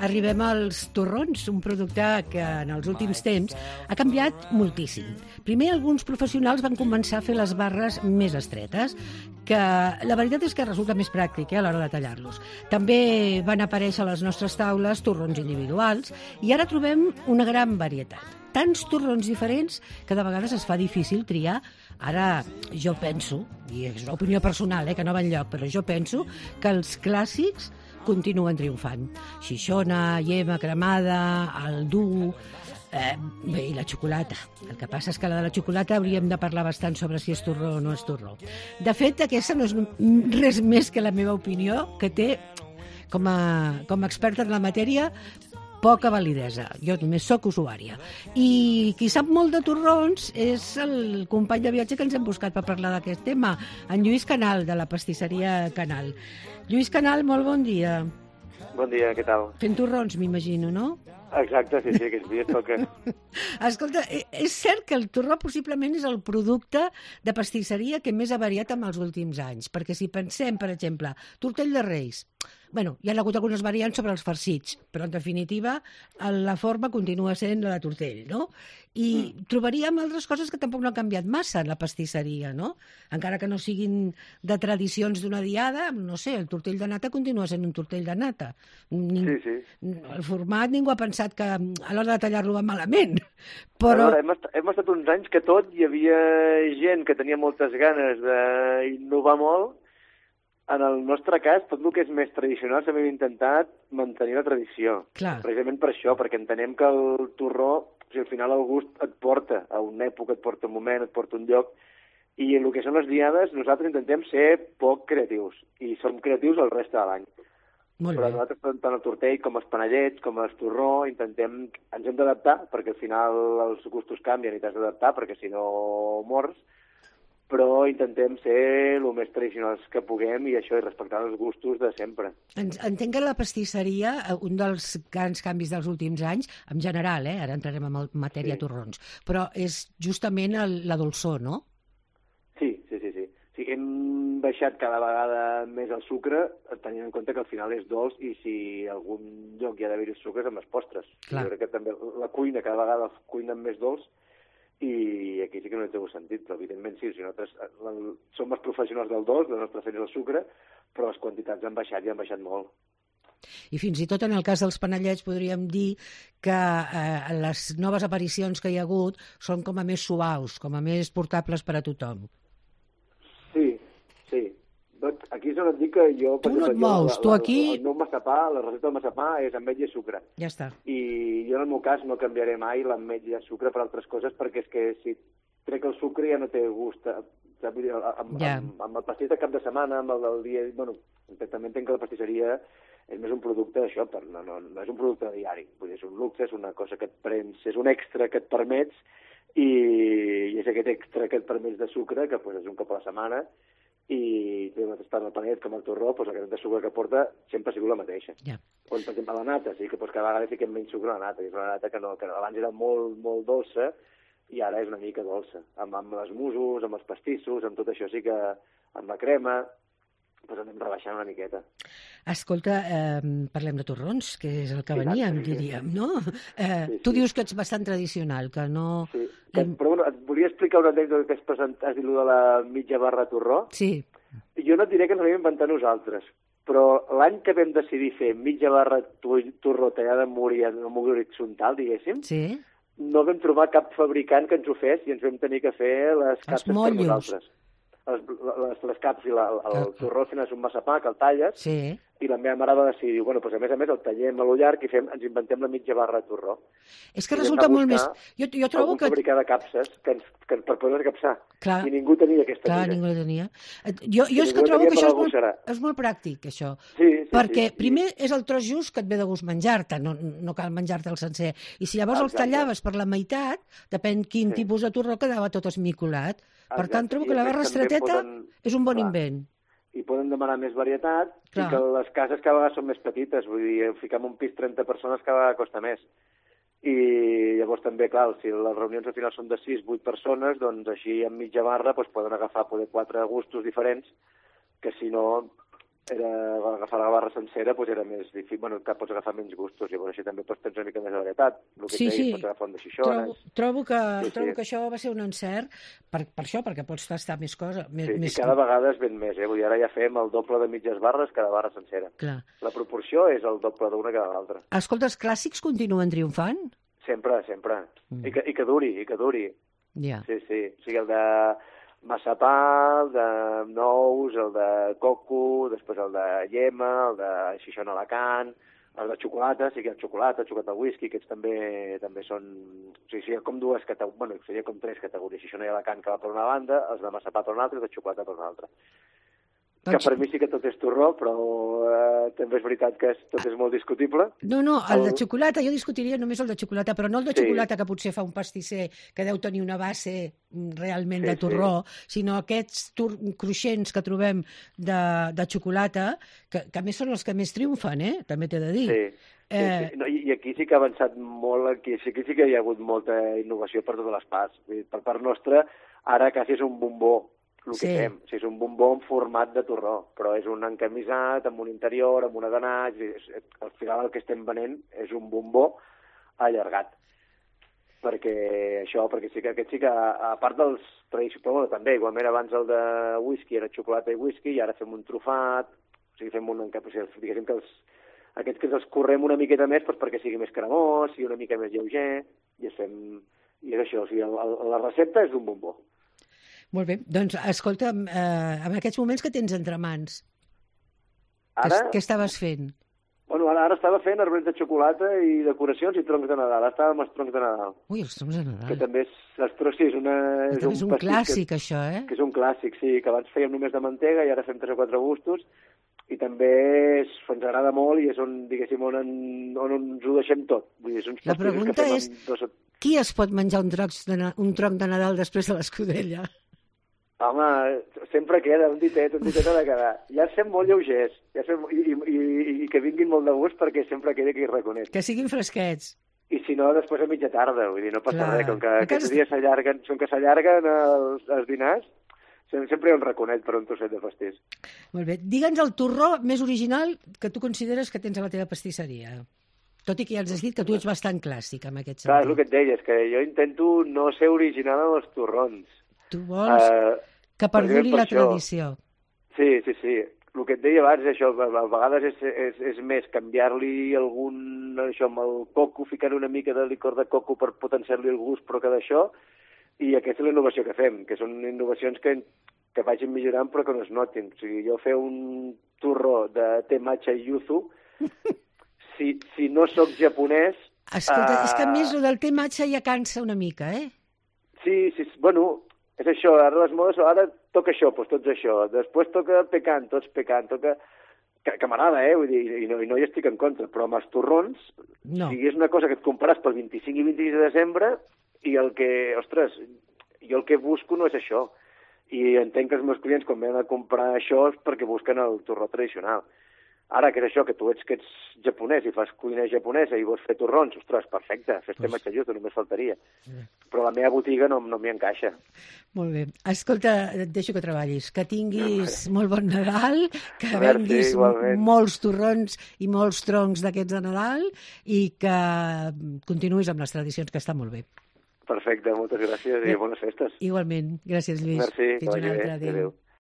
arribem als torrons, un producte que en els últims temps ha canviat moltíssim. Primer, alguns professionals van començar a fer les barres més estretes, que la veritat és que resulta més pràctic a l'hora de tallar-los. També van aparèixer a les nostres taules torrons individuals i ara trobem una gran varietat. Tants torrons diferents que de vegades es fa difícil triar. Ara jo penso, i és una opinió personal, que no va enlloc, però jo penso que els clàssics continuen triomfant. Xixona, yema cremada, el dur, bé, i la xocolata. El que passa és que la de la xocolata hauríem de parlar bastant sobre si és torró o no és torró. De fet, aquesta no és res més que la meva opinió, que té, com a experta en la matèria, poca validesa. Jo només sóc usuària. I qui sap molt de torrons és el company de viatge que ens hem buscat per parlar d'aquest tema, en Lluís Canal, de la pastisseria Canal. Lluís Canal, molt bon dia. Bon dia, què tal? Fent torrons, m'imagino, no? Exacte, sí, aquests dies toca. Escolta, és cert que el torró possiblement és el producte de pastisseria que més ha variat en els últims anys, perquè si pensem, per exemple, tortell de Reis, bueno, hi ha hagut algunes variants sobre els farcits, però en definitiva la forma continua sent la de tortell, no? I trobaríem altres coses que tampoc no han canviat massa en la pastisseria, no? Encara que no siguin de tradicions d'una diada, no sé, el tortell de nata continua sent un tortell de nata. Sí. El format ningú ha pensat que a l'hora de tallar-lo va malament, però... Hem estat uns anys que tot hi havia gent que tenia moltes ganes d'innovar molt. En el nostre cas, tot el que és més tradicional s'ha intentat mantenir la tradició. Clar. Precisament per això, perquè entenem que el torró, o sigui, al final el gust et porta a una època, et porta un moment, et porta un lloc, i el que són les diades nosaltres intentem ser poc creatius, i som creatius el reste de l'any. Però nosaltres, tant el tortell com els panellets, com el torró, ens hem d'adaptar, perquè al final els gustos canvien i t'has d'adaptar, perquè si no mors, però intentem ser el més tradicionals que puguem i això, i respectar els gustos de sempre. Entenc que la pastisseria, un dels grans canvis dels últims anys, en general, ara entrarem en matèria torrons, però és justament la dolçor, no? Sí. Sí, hem baixat cada vegada més el sucre, tenint en compte que al final és dolç i si algun lloc hi ha d'haver-hi sucres amb les postres. Clar. Jo crec que també la cuina cada vegada cuina més dolç, i aquí sí que no hi té sentit, però evidentment sí, si nosaltres som els professionals del dolç, la nostra feina és el sucre, però les quantitats han baixat i han baixat molt. I fins i tot en el cas dels panellets podríem dir que les noves aparicions que hi ha hagut són com a més suaus, com a més portables per a tothom. Sí. Aquí és on et dic que jo... Tu no et mous, tu aquí... El meu massapà, la recepta del massapà és ametlla i sucre. Ja està. I jo en el meu cas no canviaré mai l'ametlla i sucre per altres coses, perquè és que si trec el sucre ja no té gust. Amb el pastís de cap de setmana, amb el del dia... Bueno, també entenc que la pastisseria és més un producte d'això, no és un producte diari. Vull dir, és un luxe, és una cosa que et prens, és un extra que et permets, i és aquest extra que et permets de sucre, que és un cop a la setmana, i tant el panellet com el torró, la quantitat de sucre que porta sempre ha sigut la mateixa. Yeah. O, per exemple, la nata, sí que cada vegada fiquem menys sucre a la nata, i és una nata que abans era molt, molt dolça, i ara és una mica dolça, amb les musos, amb els pastissos, amb tot això, sí que amb la crema, anem rebaixant una miqueta. Escolta, parlem de torrons, que és el que veníem, diríem, no? Tu dius que ets bastant tradicional, que no... Sí, però bueno, et volia explicar una anècdota que has dit de la mitja barra torró. Sí. Jo no et diré que ens l'hem inventat nosaltres, però l'any que vam decidir fer mitja barra torró tallada en horitzontal, diguéssim, no vam trobar cap fabricant que ens ho fes i ens vam tenir que fer les capses per nosaltres. Les caps i el torró al final és un massapà que el talles, i la meva mare va decidir, a més a més el tallem a lo llarg i ens inventem la mitja barra de torró. És que resulta molt més... Jo trobo que... fabricar de capses per poder capsar. I ningú tenia aquesta mida. Clar, ningú la tenia. Jo és que trobo que això és molt pràctic, això. Perquè primer és el tros just que et ve de gust menjar-te, no cal menjar-te el sencer. I si llavors el tallaves per la meitat, depèn quin tipus de torró quedava tot esmicolat. Per tant, trobo que la barra estreteta és un bon invent. I poden demanar més varietat, i que les cases cada vegada són més petites, vull dir, ficar en un pis 30 persones cada vegada costa més. I llavors també, clar, si les reunions al final són de 6-8 persones, doncs així en mitja barra poden agafar 4 gustos diferents, que si no agafar la barra sencera era més difícil. Bueno, que pots agafar menys gustos, llavors així també pots tenir una mica més de varietat. El que Sí. pots agafar un de xixones. Trobo que això va ser un encert per això, perquè pots tastar més coses. I cada vegada es ven més, vull dir, ara ja fem el doble de mitges barres cada barra sencera. Clar. La proporció és el doble d'una que de l'altra. Escolta, els clàssics continuen triomfant? Sempre. I que duri. Ja. Sí. O sigui, el de massapà, el de nous, el de coco, després el de llema, el de xixona alacant, el de xocolata, sí que hi ha xocolata whisky, aquests també són... O sigui, hi ha com dues categories, bueno, seria com tres categories, xixona i alacant que va per una banda, els de massapà per una altra i els de xocolata per una altra. Que per mi sí que tot és torró, però també és veritat que tot és molt discutible. No, el de xocolata, jo discutiria només el de xocolata, però no el de xocolata que potser fa un pastisser que deu tenir una base realment de torró, sinó aquests cruixents que trobem de xocolata, que a més són els que més triomfen, també t'he de dir. Sí. No, i aquí sí que ha avançat molt, aquí sí que hi ha hagut molta innovació per totes les parts. Per part nostra, ara quasi és un bombó, el que fem. O sigui, és un bombó en format de torró, però és un encamisat, amb un interior, amb un adenat. Al final el que estem venent és un bombó allargat. Perquè sí que a part dels tradicionals, però també, igualment abans el de whisky era xocolata i whisky, i ara fem un trufat, o sigui, fem diguéssim que aquests que els correm una miqueta més perquè sigui més cremós, sigui una mica més lleuger, i és això, o sigui, la recepta és d'un bombó. Molt bé, doncs escolta, en aquests moments que tens entre mans? Ara... Què estaves fent? Bueno, ara estava fent arbres de xocolata i decoracions i troncs de Nadal. Ara estava amb els troncs de Nadal. Ui, els troncs de Nadal. Que també és un clàssic, això, Que és un clàssic, sí, que abans fèiem només de mantega i ara fem 3 o 4 gustos. I també ens agrada molt i és on, diguéssim, on ens ho deixem tot. Vull dir, la pregunta és, qui es pot menjar un tronc de Nadal després de l'escudella? Home, sempre queda un ditet ha de quedar. Ja fem molt lleugers i que vinguin molt de gust perquè sempre queda qui reconeix. Que siguin fresquets. I si no, després a mitja tarda, vull dir, no passa res, com que aquests dies s'allarguen els dinars, sempre hi ha un raconet per un trosset de pastís. Molt bé. Digue'ns el torró més original que tu consideres que tens a la teva pastisseria. Tot i que ja ens has dit que tu ets bastant clàssic en aquest sentit. Clar, és el que et deia, és que jo intento no ser original amb els torrons. Tu vols que perduri la tradició. Sí. El que et deia abans és això, a vegades és més canviar-li algun... Això, amb el coco, ficar una mica de licor de coco per potenciar-li el gust, però que d'això... I aquesta és la innovació que fem, que són innovacions que vagin millorant però que no es notin. O sigui, jo fer un torró de te matcha i yuzu, si no sóc japonès... Escolta, és que a més el del te matcha ja cansa una mica, Sí, bueno... És això, ara les modes, ara toca això, doncs tots això. Després toca pecant, tots pecant, toca... Que m'agrada, vull dir, i no hi estic en contra, però amb els torrons, no. O sigui, és una cosa que et compares pel 25 i 26 de desembre i jo el que busco no és això. I entenc que els meus clients, quan venen a comprar això, és perquè busquen el torró tradicional. Ara, que és això, que tu ets japonès i fas cuina japonesa i vols fer torrons, ostres, perfecte, fes-te matxalluto, només faltaria. Però la meva botiga no m'hi encaixa. Molt bé. Escolta, et deixo que treballis, que tinguis molt bon Nadal, que venguis molts torrons i molts troncs d'aquests de Nadal i que continuïs amb les tradicions, que està molt bé. Perfecte, moltes gràcies i bones festes. Igualment. Gràcies, Lluís. Merci. Fins una altra. Adéu.